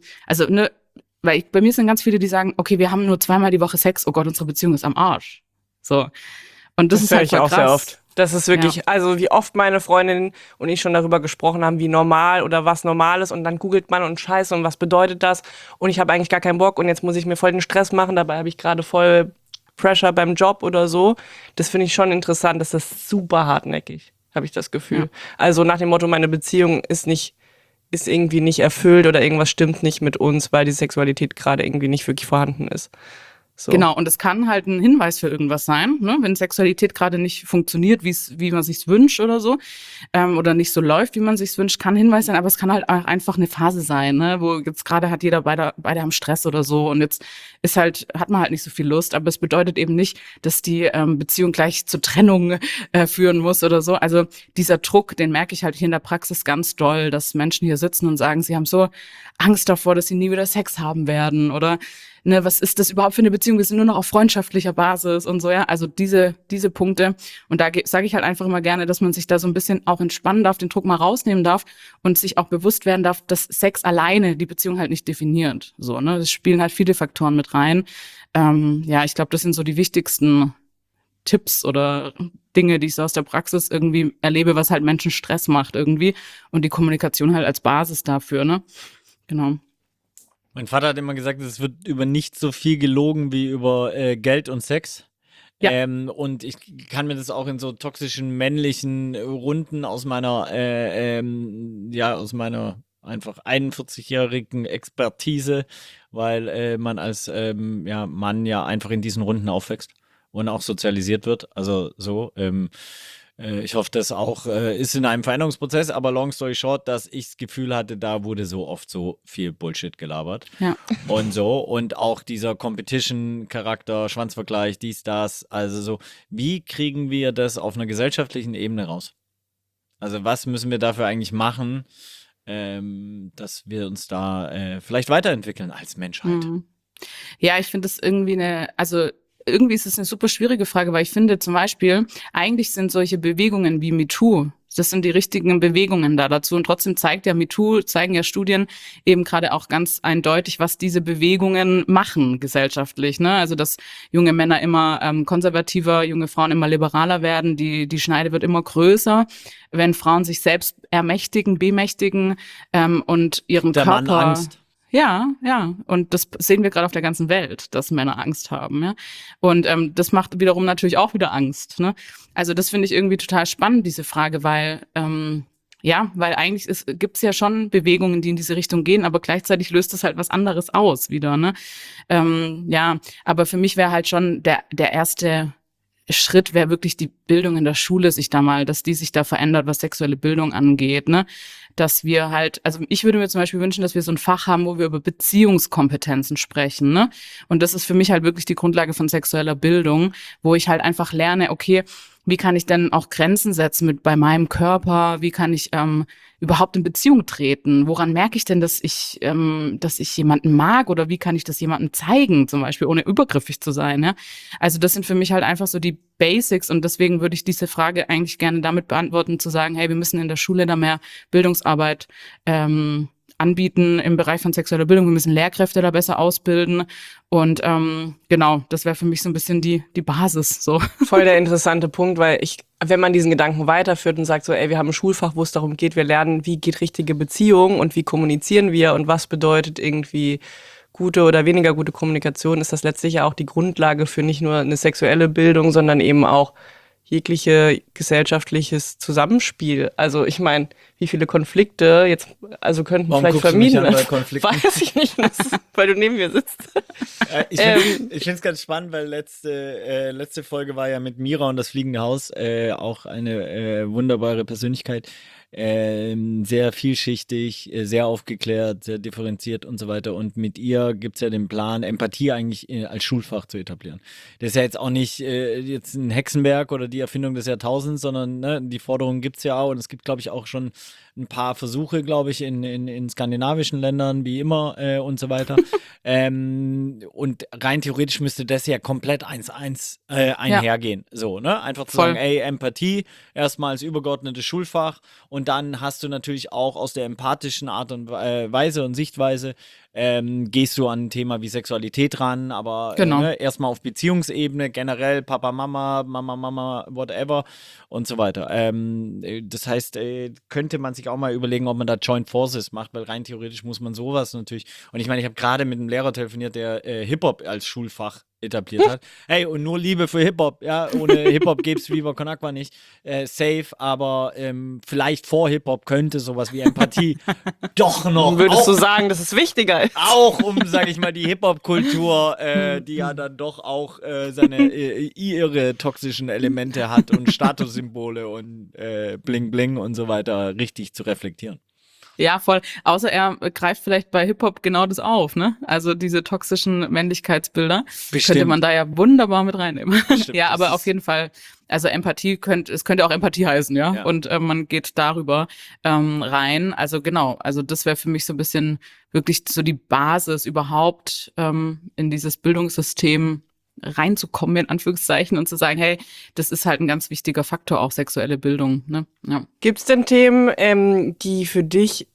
weil bei mir sind ganz viele, die sagen, okay, wir haben nur 2-mal die Woche Sex, oh Gott, unsere Beziehung ist am Arsch. So. Und das ist höre halt ich voll auch krass. sehr oft. Das ist wirklich, Ja. also wie oft meine Freundin und ich schon darüber gesprochen haben, wie normal oder was normal ist und dann googelt man und Scheiße und was bedeutet das und ich habe eigentlich gar keinen Bock und jetzt muss ich mir voll den Stress machen, dabei habe ich gerade voll Pressure beim Job oder so. Das finde ich schon interessant, das ist super hartnäckig, habe ich das Gefühl. Ja. Also nach dem Motto, meine Beziehung ist irgendwie nicht erfüllt oder irgendwas stimmt nicht mit uns, weil die Sexualität gerade irgendwie nicht wirklich vorhanden ist. So. Genau, und es kann halt ein Hinweis für irgendwas sein, ne? Wenn Sexualität gerade nicht funktioniert, wie man sich's wünscht oder so, oder nicht so läuft, wie man sich's wünscht, kann ein Hinweis sein, aber es kann halt auch einfach eine Phase sein, ne? Wo jetzt gerade hat beide haben Stress oder so und jetzt hat man halt nicht so viel Lust, aber es bedeutet eben nicht, dass die Beziehung gleich zur Trennung führen muss oder so. Also dieser Druck, den merke ich halt hier in der Praxis ganz doll, dass Menschen hier sitzen und sagen, sie haben so Angst davor, dass sie nie wieder Sex haben werden oder ne, was ist das überhaupt für eine Beziehung? Wir sind nur noch auf freundschaftlicher Basis und so, ja. Also diese Punkte. Und da sage ich halt einfach immer gerne, dass man sich da so ein bisschen auch entspannen darf, den Druck mal rausnehmen darf und sich auch bewusst werden darf, dass Sex alleine die Beziehung halt nicht definiert. So, ne. Das spielen halt viele Faktoren mit rein. Ich glaube, das sind so die wichtigsten Tipps oder Dinge, die ich so aus der Praxis irgendwie erlebe, was halt Menschen Stress macht irgendwie. Und die Kommunikation halt als Basis dafür, ne. Genau. Mein Vater hat immer gesagt, es wird über nicht so viel gelogen wie über Geld und Sex. Ja. Und ich kann mir das auch in so toxischen männlichen Runden aus meiner einfach 41-jährigen Expertise, weil man als Mann ja einfach in diesen Runden aufwächst und auch sozialisiert wird. Also so. Ich hoffe, das auch ist in einem Veränderungsprozess, aber long story short, dass ich das Gefühl hatte, da wurde so oft so viel Bullshit gelabert. Ja. Und so. Und auch dieser Competition-Charakter, Schwanzvergleich, dies, das. Also so, wie kriegen wir das auf einer gesellschaftlichen Ebene raus? Also was müssen wir dafür eigentlich machen, dass wir uns da vielleicht weiterentwickeln als Menschheit? Mhm. Ja, ich finde das irgendwie ist es eine super schwierige Frage, weil ich finde zum Beispiel, eigentlich sind solche Bewegungen wie MeToo, das sind die richtigen Bewegungen da dazu. Und trotzdem zeigen ja Studien eben gerade auch ganz eindeutig, was diese Bewegungen machen gesellschaftlich. Ne? Also dass junge Männer immer konservativer, junge Frauen immer liberaler werden, die Schneide wird immer größer, wenn Frauen sich selbst ermächtigen, bemächtigen und ihren Der Körper... Mann Angst. Ja, ja. Und das sehen wir gerade auf der ganzen Welt, dass Männer Angst haben, ja. Und das macht wiederum natürlich auch wieder Angst, ne? Also das finde ich irgendwie total spannend, diese Frage, weil weil eigentlich gibt's ja schon Bewegungen, die in diese Richtung gehen, aber gleichzeitig löst es halt was anderes aus wieder, ne? Aber für mich wäre halt schon der erste Schritt wäre wirklich die Bildung in der Schule, dass die sich da verändert, was sexuelle Bildung angeht, ne? Dass wir halt, also ich würde mir zum Beispiel wünschen, dass wir so ein Fach haben, wo wir über Beziehungskompetenzen sprechen, ne? Und das ist für mich halt wirklich die Grundlage von sexueller Bildung, wo ich halt einfach lerne, okay, wie kann ich denn auch Grenzen setzen bei meinem Körper? Wie kann ich überhaupt in Beziehung treten? Woran merke ich denn, dass ich jemanden mag, oder wie kann ich das jemandem zeigen, zum Beispiel, ohne übergriffig zu sein? Ja? Also das sind für mich halt einfach so die Basics, und deswegen würde ich diese Frage eigentlich gerne damit beantworten, zu sagen, hey, wir müssen in der Schule da mehr Bildungsarbeit anbieten im Bereich von sexueller Bildung. Wir müssen Lehrkräfte da besser ausbilden. Und genau, das wäre für mich so ein bisschen die Basis. So. Voll der interessante Punkt, weil wenn man diesen Gedanken weiterführt und sagt so, ey, wir haben ein Schulfach, wo es darum geht, wir lernen, wie geht richtige Beziehung und wie kommunizieren wir und was bedeutet irgendwie gute oder weniger gute Kommunikation, ist das letztlich ja auch die Grundlage für nicht nur eine sexuelle Bildung, sondern eben auch jegliche gesellschaftliches Zusammenspiel. Also ich meine, wie viele Konflikte jetzt könnten Warum vielleicht guckst du mich vermieden an bei werden. Konflikten? Weiß ich nicht, weil du neben mir sitzt. Ich finde es ganz spannend, weil letzte Folge war ja mit Mira und das Fliegende Haus, auch eine wunderbare Persönlichkeit, sehr vielschichtig, sehr aufgeklärt, sehr differenziert und so weiter. Und mit ihr gibt es ja den Plan, Empathie eigentlich als Schulfach zu etablieren. Das ist ja jetzt auch nicht jetzt ein Hexenwerk oder die Erfindung des Jahrtausends, sondern ne, die Forderung gibt es ja auch. Und es gibt, glaube ich, auch schon ein paar Versuche, glaube ich, in skandinavischen Ländern, wie immer und so weiter. Und rein theoretisch müsste das ja komplett 1:1 einhergehen. So, ne? Einfach zu Voll. sagen, ey, Empathie erstmal als übergeordnetes Schulfach, und dann hast du natürlich auch aus der empathischen Art und Weise und Sichtweise gehst du an ein Thema wie Sexualität ran, aber Genau. erstmal auf Beziehungsebene, generell Papa, Mama, Mama, Mama, whatever und so weiter. Das heißt, könnte man sich auch mal überlegen, ob man da Joint Forces macht, weil rein theoretisch muss man sowas natürlich, und ich meine, ich habe gerade mit einem Lehrer telefoniert, der Hip-Hop als Schulfach etabliert hat. Hey, und nur Liebe für Hip-Hop, ja, ohne Hip-Hop gäb's Viva Con Agua nicht. Safe, aber vielleicht vor Hip-Hop könnte sowas wie Empathie doch noch. Würdest du sagen, dass es wichtiger ist? Auch um, sag ich mal, die Hip-Hop-Kultur, die ja dann doch auch ihre toxischen Elemente hat und Statussymbole und Bling-Bling und so weiter richtig zu reflektieren. Ja, voll. Außer er greift vielleicht bei Hip-Hop genau das auf, ne? Also diese toxischen Männlichkeitsbilder könnte man da ja wunderbar mit reinnehmen. Bestimmt, ja, aber das auf jeden Fall, also es könnte auch Empathie heißen, ja? Und man geht darüber rein. Also genau, also das wäre für mich so ein bisschen wirklich so die Basis überhaupt in dieses Bildungssystem reinzukommen, in Anführungszeichen, und zu sagen, hey, das ist halt ein ganz wichtiger Faktor, auch sexuelle Bildung, ne? Ja. Gibt es denn Themen, die für dich,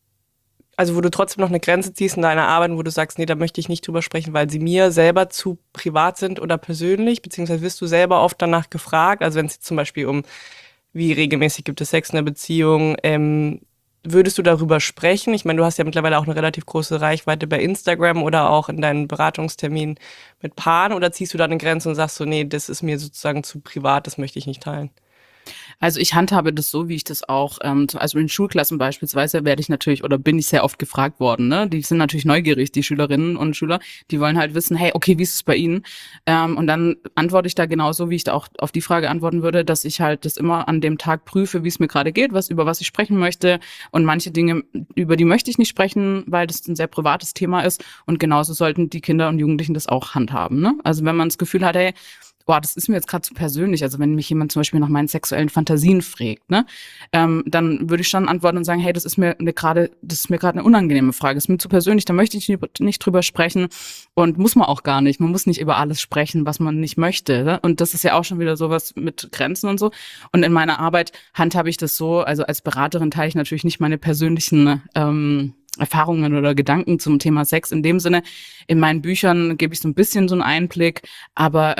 also wo du trotzdem noch eine Grenze ziehst in deiner Arbeit, wo du sagst, nee, da möchte ich nicht drüber sprechen, weil sie mir selber zu privat sind oder persönlich, beziehungsweise wirst du selber oft danach gefragt, also wenn es jetzt zum Beispiel um, wie regelmäßig gibt es Sex in der Beziehung, würdest du darüber sprechen? Ich meine, du hast ja mittlerweile auch eine relativ große Reichweite bei Instagram oder auch in deinen Beratungsterminen mit Paaren, oder ziehst du da eine Grenze und sagst so, nee, das ist mir sozusagen zu privat, das möchte ich nicht teilen? Also ich handhabe das so, wie ich das auch, also in Schulklassen beispielsweise werde ich natürlich oder bin ich sehr oft gefragt worden, ne? Die sind natürlich neugierig, die Schülerinnen und Schüler, die wollen halt wissen, hey, okay, wie ist es bei Ihnen? Und dann antworte ich da genauso, wie ich da auch auf die Frage antworten würde, dass ich halt das immer an dem Tag prüfe, wie es mir gerade geht, über was ich sprechen möchte, und manche Dinge, über die möchte ich nicht sprechen, weil das ein sehr privates Thema ist, und genauso sollten die Kinder und Jugendlichen das auch handhaben, ne? Also wenn man das Gefühl hat, hey, boah, das ist mir jetzt gerade zu persönlich. Also wenn mich jemand zum Beispiel nach meinen sexuellen Fantasien fragt, ne, dann würde ich schon antworten und sagen, hey, das ist mir gerade eine unangenehme Frage, das ist mir zu persönlich, da möchte ich nicht drüber sprechen, und muss man auch gar nicht. Man muss nicht über alles sprechen, was man nicht möchte, ne? Und das ist ja auch schon wieder sowas mit Grenzen und so. Und in meiner Arbeit handhabe ich das so, also als Beraterin teile ich natürlich nicht meine persönlichen Erfahrungen oder Gedanken zum Thema Sex in dem Sinne. In meinen Büchern gebe ich so ein bisschen so einen Einblick, aber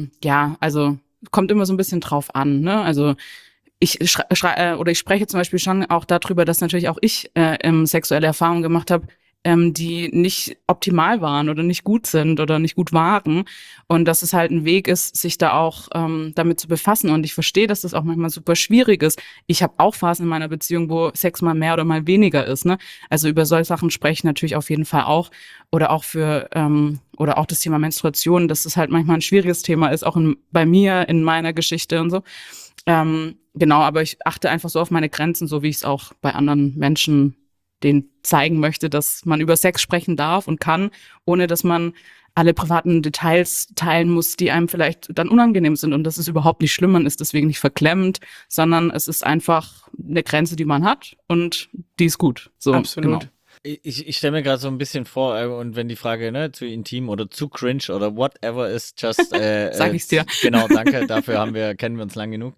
also kommt immer so ein bisschen drauf an, ne? Also ich spreche zum Beispiel schon auch darüber, dass natürlich auch ich sexuelle Erfahrungen gemacht habe die nicht optimal waren oder nicht gut sind oder nicht gut waren. Und dass es halt ein Weg ist, sich da auch damit zu befassen. Und ich verstehe, dass das auch manchmal super schwierig ist. Ich habe auch Phasen in meiner Beziehung, wo Sex mal mehr oder mal weniger ist. Ne? Also über solche Sachen spreche ich natürlich auf jeden Fall auch. Oder auch oder auch das Thema Menstruation, dass es halt manchmal ein schwieriges Thema ist, auch bei mir, in meiner Geschichte und so. Genau, aber ich achte einfach so auf meine Grenzen, so wie ich es auch bei anderen Menschen denen zeigen möchte, dass man über Sex sprechen darf und kann, ohne dass man alle privaten Details teilen muss, die einem vielleicht dann unangenehm sind. Und das ist überhaupt nicht schlimm, man ist deswegen nicht verklemmt, sondern es ist einfach eine Grenze, die man hat und die ist gut. So, Absolut. Genau. Ich stelle mir gerade so ein bisschen vor, und wenn die Frage zu intim oder zu cringe oder whatever ist, just Sag ich's dir. Genau, danke, dafür kennen wir uns lang genug.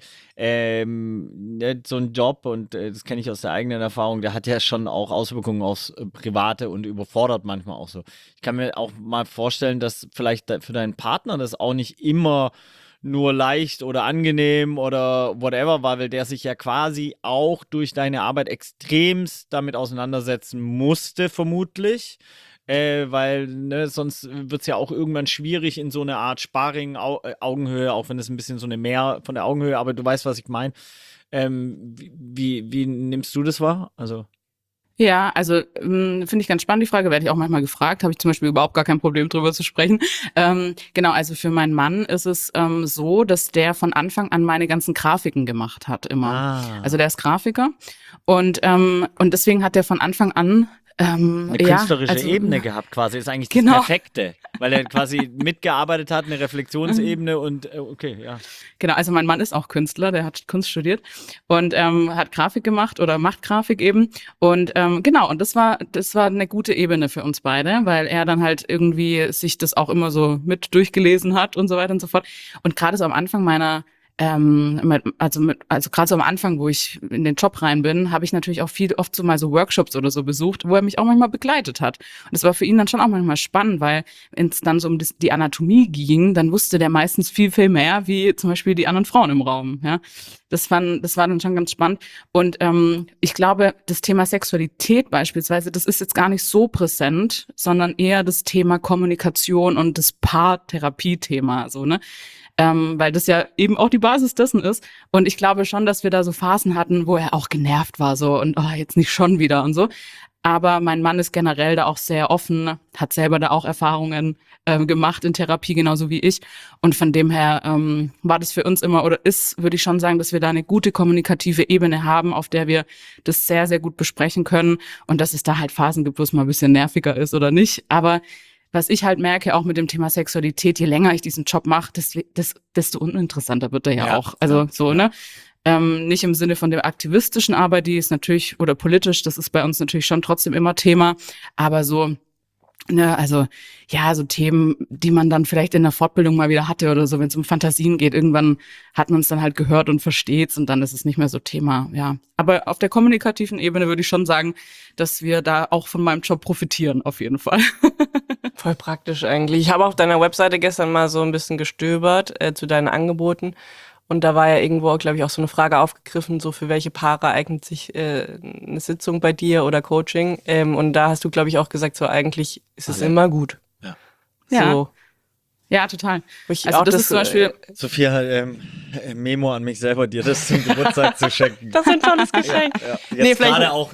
So ein Job, und das kenne ich aus der eigenen Erfahrung, der hat ja schon auch Auswirkungen aufs Private und überfordert manchmal auch so. Ich kann mir auch mal vorstellen, dass vielleicht für deinen Partner das auch nicht immer nur leicht oder angenehm oder whatever war, weil der sich ja quasi auch durch deine Arbeit extremst damit auseinandersetzen musste, vermutlich. Weil sonst wird es ja auch irgendwann schwierig in so eine Art Sparring, Augenhöhe, auch wenn es ein bisschen so eine mehr von der Augenhöhe, aber du weißt, was ich meine. Wie nimmst du das wahr? Also Ja, also finde ich ganz spannend, die Frage, werde ich auch manchmal gefragt, habe ich zum Beispiel überhaupt gar kein Problem drüber zu sprechen. Genau, also für meinen Mann ist es so, dass der von Anfang an meine ganzen Grafiken gemacht hat, immer. Also der ist Grafiker und deswegen hat der von Anfang an eine künstlerische Ebene gehabt quasi, ist eigentlich das Perfekte, weil er quasi mitgearbeitet hat, eine Reflexionsebene und okay, ja. Genau, also mein Mann ist auch Künstler, der hat Kunst studiert und hat Grafik gemacht oder macht Grafik eben und genau, und das war eine gute Ebene für uns beide, weil er dann halt irgendwie sich das auch immer so mit durchgelesen hat und so weiter und so fort. Und gerade so am Anfang meiner also gerade so am Anfang, wo ich in den Job rein bin, habe ich natürlich auch oft so mal so Workshops oder so besucht, wo er mich auch manchmal begleitet hat. Und das war für ihn dann schon auch manchmal spannend, weil wenn es dann so um die Anatomie ging, dann wusste der meistens viel, viel mehr, wie zum Beispiel die anderen Frauen im Raum. Ja, das war dann schon ganz spannend. Und ich glaube, das Thema Sexualität beispielsweise, das ist jetzt gar nicht so präsent, sondern eher das Thema Kommunikation und das Paartherapie-Thema, so, ne? Weil das ja eben auch die Basis dessen ist. Und ich glaube schon, dass wir da so Phasen hatten, wo er auch genervt war so und jetzt nicht schon wieder und so. Aber mein Mann ist generell da auch sehr offen, hat selber da auch Erfahrungen gemacht in Therapie, genauso wie ich. Und von dem her war das für uns immer oder ist, würde ich schon sagen, dass wir da eine gute kommunikative Ebene haben, auf der wir das sehr, sehr gut besprechen können. Und dass es da halt Phasen gibt, wo es mal ein bisschen nerviger ist oder nicht. Aber was ich halt merke, auch mit dem Thema Sexualität, je länger ich diesen Job mache, desto uninteressanter wird er ja auch. Also so, ne? Nicht im Sinne von der aktivistischen Arbeit, die ist natürlich, oder politisch, das ist bei uns natürlich schon trotzdem immer Thema, aber so, ne, also ja, so Themen, die man dann vielleicht in der Fortbildung mal wieder hatte oder so, wenn es um Fantasien geht, irgendwann hat man es dann halt gehört und versteht's und dann ist es nicht mehr so Thema, ja. Aber auf der kommunikativen Ebene würde ich schon sagen, dass wir da auch von meinem Job profitieren, auf jeden Fall. Voll praktisch eigentlich. Ich habe auf deiner Webseite gestern mal so ein bisschen gestöbert zu deinen Angeboten. Und da war ja irgendwo, glaube ich, auch so eine Frage aufgegriffen, so für welche Paare eignet sich eine Sitzung bei dir oder Coaching. Und da hast du, glaube ich, auch gesagt, so eigentlich ist es immer gut. Ja. So. Ja, total. Also auch das ist zum Beispiel Sophia, Memo an mich selber, dir das zum Geburtstag zu schenken. Das ist ein tolles Geschenk. Ja. Jetzt gerade auch,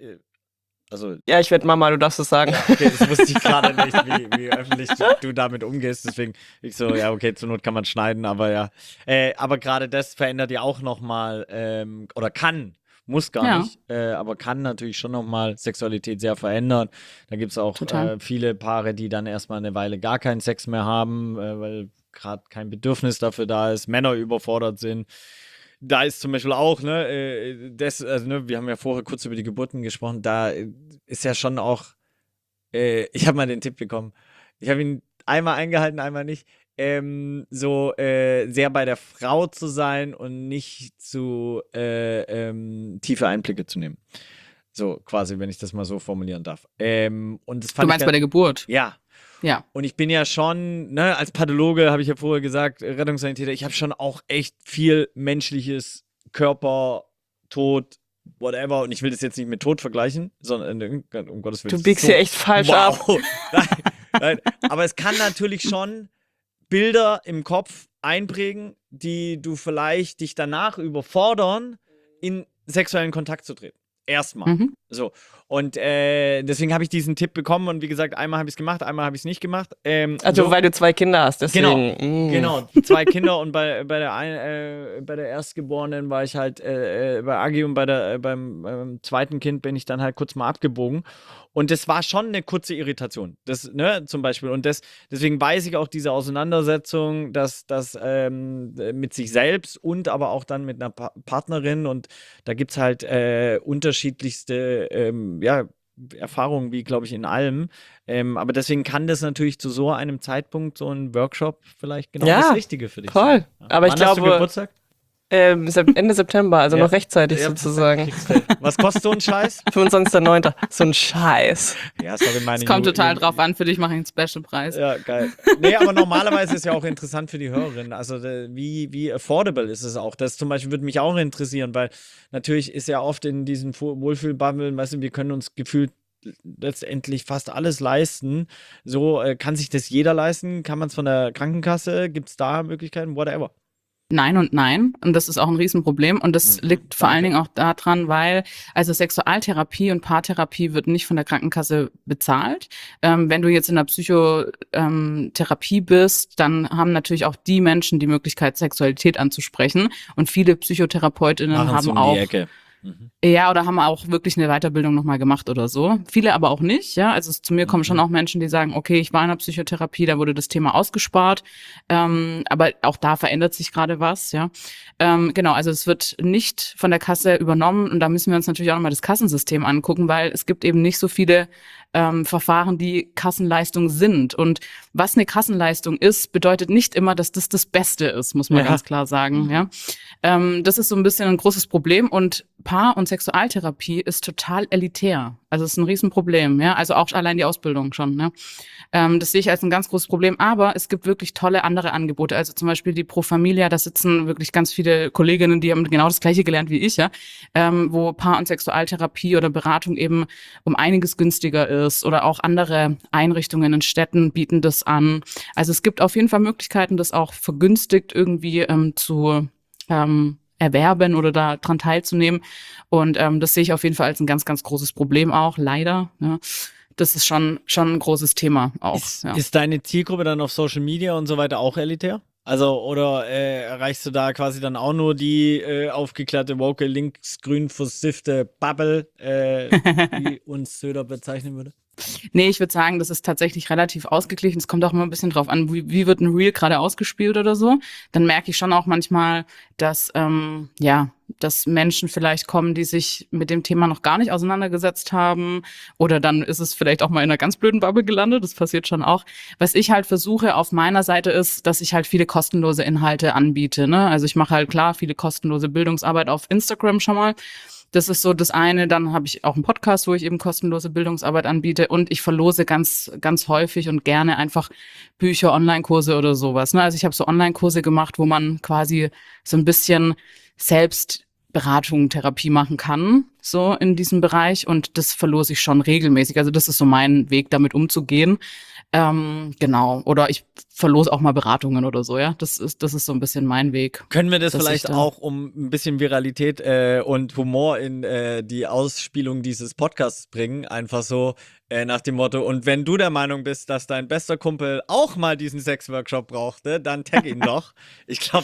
also ja, ich werde Mama, du darfst es sagen. Ja, okay, das wusste ich gerade nicht, wie öffentlich du damit umgehst. Deswegen, ich so, ja, okay, zur Not kann man schneiden, aber ja. Aber gerade das verändert ja auch nochmal, oder muss gar nicht, aber kann natürlich schon nochmal Sexualität sehr verändern. Da gibt es auch viele Paare, die dann erstmal eine Weile gar keinen Sex mehr haben, weil gerade kein Bedürfnis dafür da ist, Männer überfordert sind. Da ist zum Beispiel auch, wir haben ja vorher kurz über die Geburten gesprochen, da ist ja schon auch, ich habe mal den Tipp bekommen, ich habe ihn einmal eingehalten, einmal nicht, sehr bei der Frau zu sein und nicht zu tiefe Einblicke zu nehmen. So quasi, wenn ich das mal so formulieren darf. Und das fand du meinst bei der Geburt? Ja. Ja. Und ich bin ja schon, als Pathologe, habe ich ja vorher gesagt, Rettungssanitäter, ich habe schon auch echt viel menschliches Körper, Tod, whatever, und ich will das jetzt nicht mit Tod vergleichen, sondern um Gottes Willen. Du biegst hier echt falsch ab. Nein, aber es kann natürlich schon Bilder im Kopf einprägen, die du vielleicht dich danach überfordern, in sexuellen Kontakt zu treten. Erstmal. So. Und deswegen habe ich diesen Tipp bekommen und wie gesagt, einmal habe ich es gemacht, einmal habe ich es nicht gemacht. Also weil du 2 Kinder hast, deswegen. Genau, 2 Kinder und bei der Erstgeborenen war ich halt bei Agi und beim zweiten Kind bin ich dann halt kurz mal abgebogen. Und das war schon eine kurze Irritation, das, ne, zum Beispiel. Und deswegen weiß ich auch diese Auseinandersetzung, dass mit sich selbst und aber auch dann mit einer Partnerin, und da gibt es halt unterschiedlichste Erfahrungen, wie, glaube ich, in allem. Aber deswegen kann das natürlich zu so einem Zeitpunkt, so ein Workshop vielleicht genau das Richtige für dich sein. Ja. Aber ich Wann hast du glaube, Geburtstag? Ende September, also noch rechtzeitig sozusagen. Was kostet so ein Scheiß? 25.09. So ein Scheiß. Ja, sorry, meine Es kommt total drauf an, für dich mache ich einen Special-Preis. Ja, geil. Nee, aber normalerweise ist ja auch interessant für die Hörerinnen. Also wie affordable ist es auch? Das zum Beispiel würde mich auch interessieren, weil natürlich ist ja oft in diesen Wohlfühlbubbeln, weißt du, wir können uns gefühlt letztendlich fast alles leisten. So, kann sich das jeder leisten? Kann man es von der Krankenkasse? Gibt es da Möglichkeiten? Whatever. Nein und nein. Und das ist auch ein Riesenproblem. Und das liegt vor allen Dingen auch daran, weil also Sexualtherapie und Paartherapie wird nicht von der Krankenkasse bezahlt. Wenn du jetzt in der Psychotherapie bist, dann haben natürlich auch die Menschen die Möglichkeit, Sexualität anzusprechen. Und viele PsychotherapeutInnen haben auch... Ja, oder haben auch wirklich eine Weiterbildung nochmal gemacht oder so. Viele aber auch nicht, ja. Also zu mir kommen schon auch Menschen, die sagen, okay, ich war in der Psychotherapie, da wurde das Thema ausgespart. Aber auch da verändert sich gerade was, ja. Genau, also es wird nicht von der Kasse übernommen und da müssen wir uns natürlich auch nochmal das Kassensystem angucken, weil es gibt eben nicht so viele Verfahren, die Kassenleistung sind. Und was eine Kassenleistung ist, bedeutet nicht immer, dass das das Beste ist, muss man ganz klar sagen, ja. Das ist so ein bisschen ein großes Problem und Paar- und Sexualtherapie ist total elitär. Also es ist ein Riesenproblem, ja. Also auch allein die Ausbildung schon, ne. Das sehe ich als ein ganz großes Problem. Aber es gibt wirklich tolle andere Angebote. Also zum Beispiel die Pro Familia, da sitzen wirklich ganz viele Kolleginnen, die haben genau das Gleiche gelernt wie ich, ja. Wo Paar- und Sexualtherapie oder Beratung eben um einiges günstiger ist. Oder auch andere Einrichtungen in Städten bieten das an. Also es gibt auf jeden Fall Möglichkeiten, das auch vergünstigt irgendwie zu erwerben oder da dran teilzunehmen. Und das sehe ich auf jeden Fall als ein ganz, ganz großes Problem auch, leider. Ja. Das ist schon ein großes Thema auch. Ist deine Zielgruppe dann auf Social Media und so weiter auch elitär? Also, oder erreichst du da quasi dann auch nur die aufgeklärte, woke, linksgrün versiffte Bubble, wie uns Söder bezeichnen würde? Nee, ich würde sagen, das ist tatsächlich relativ ausgeglichen. Es kommt auch immer ein bisschen drauf an, wie wird ein Reel gerade ausgespielt oder so. Dann merke ich schon auch manchmal, dass dass Menschen vielleicht kommen, die sich mit dem Thema noch gar nicht auseinandergesetzt haben. Oder dann ist es vielleicht auch mal in einer ganz blöden Bubble gelandet. Das passiert schon auch. Was ich halt versuche auf meiner Seite ist, dass ich halt viele kostenlose Inhalte anbiete, ne? Also ich mache halt klar viele kostenlose Bildungsarbeit auf Instagram schon mal. Das ist so das eine. Dann habe ich auch einen Podcast, wo ich eben kostenlose Bildungsarbeit anbiete. Und ich verlose ganz, ganz häufig und gerne einfach Bücher, Online-Kurse oder sowas, ne? Also ich habe so Online-Kurse gemacht, wo man quasi so ein bisschen Selbstberatung, Therapie machen kann, so in diesem Bereich. Und das verlose ich schon regelmäßig. Also das ist so mein Weg, damit umzugehen. Genau. Oder ich verlose auch mal Beratungen oder so, ja. Das ist so ein bisschen mein Weg. Können wir das vielleicht auch, um ein bisschen Viralität und Humor in die Ausspielung dieses Podcasts bringen? Einfach so nach dem Motto, und wenn du der Meinung bist, dass dein bester Kumpel auch mal diesen Sexworkshop brauchte, dann tag ihn doch. Ich glaube,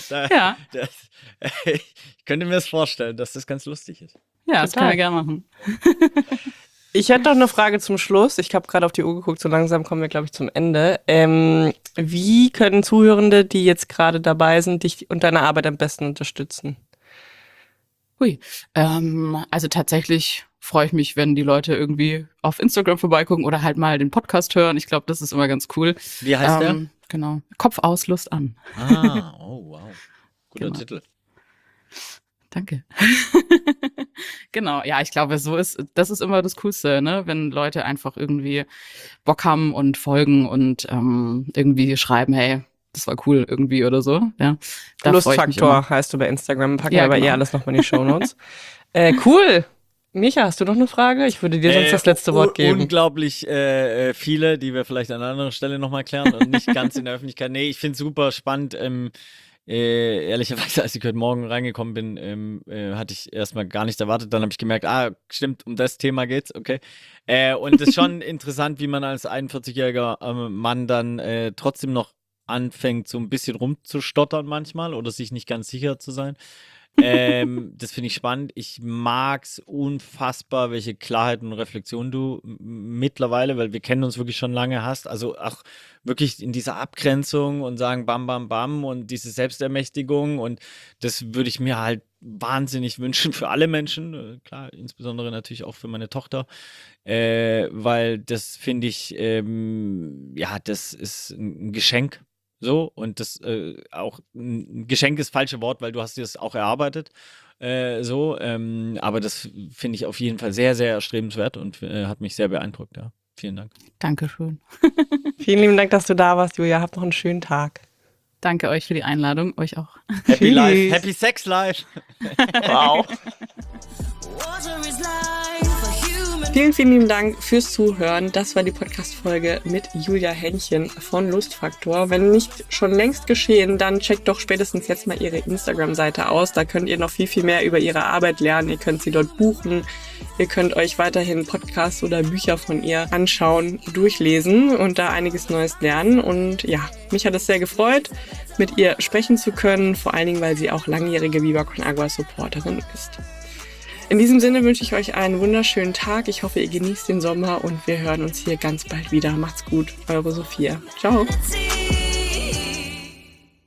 ich könnte mir das vorstellen, dass das ganz lustig ist. Ja, das können wir gerne machen. Ich hätte noch eine Frage zum Schluss. Ich habe gerade auf die Uhr geguckt, so langsam kommen wir, glaube ich, zum Ende. Wie können Zuhörende, die jetzt gerade dabei sind, dich und deine Arbeit am besten unterstützen? Also tatsächlich freue ich mich, wenn die Leute irgendwie auf Instagram vorbeigucken oder halt mal den Podcast hören. Ich glaube, das ist immer ganz cool. Wie heißt der? Genau. Kopf aus, Lust an. Oh wow. Guter Titel. Danke. Genau, ja, ich glaube, das ist immer das Coolste, ne? Wenn Leute einfach irgendwie Bock haben und folgen und irgendwie schreiben, hey, das war cool irgendwie oder so. Ja, Lustfaktor heißt du bei Instagram, packen wir aber alles nochmal in die Shownotes. Cool. Micha, hast du noch eine Frage? Ich würde dir sonst das letzte Wort geben. Unglaublich viele, die wir vielleicht an einer anderen Stelle nochmal klären und nicht ganz in der Öffentlichkeit. Nee, ich finde es super spannend. Ehrlicherweise, als ich heute Morgen reingekommen bin, hatte ich erstmal gar nichts erwartet. Dann habe ich gemerkt, stimmt, um das Thema geht's, okay. Und es ist schon interessant, wie man als 41-jähriger Mann dann trotzdem noch anfängt, so ein bisschen rumzustottern manchmal oder sich nicht ganz sicher zu sein. Das finde ich spannend. Ich mag's unfassbar, welche Klarheit und Reflexion du mittlerweile, weil wir kennen uns wirklich schon lange, hast. Also auch wirklich in dieser Abgrenzung und sagen bam, bam, bam und diese Selbstermächtigung und das würde ich mir halt wahnsinnig wünschen für alle Menschen, klar, insbesondere natürlich auch für meine Tochter, weil das finde ich, das ist ein Geschenk. So, und das auch ein Geschenk ist das falsche Wort, weil du hast dir das auch erarbeitet. Aber das finde ich auf jeden Fall sehr, sehr erstrebenswert und hat mich sehr beeindruckt, ja. Vielen Dank. Dankeschön. Vielen lieben Dank, dass du da warst, Julia. Habt noch einen schönen Tag. Danke euch für die Einladung, euch auch. Happy Tschüss. Life, Happy Sex Life. Wow. Vielen, vielen lieben Dank fürs Zuhören. Das war die Podcast-Folge mit Julia Henchen von Lustfaktor. Wenn nicht schon längst geschehen, dann checkt doch spätestens jetzt mal ihre Instagram-Seite aus. Da könnt ihr noch viel, viel mehr über ihre Arbeit lernen. Ihr könnt sie dort buchen. Ihr könnt euch weiterhin Podcasts oder Bücher von ihr anschauen, durchlesen und da einiges Neues lernen. Und ja, mich hat es sehr gefreut, mit ihr sprechen zu können. Vor allen Dingen, weil sie auch langjährige Viva Con Agua Supporterin ist. In diesem Sinne wünsche ich euch einen wunderschönen Tag. Ich hoffe, ihr genießt den Sommer und wir hören uns hier ganz bald wieder. Macht's gut, eure Sophia. Ciao.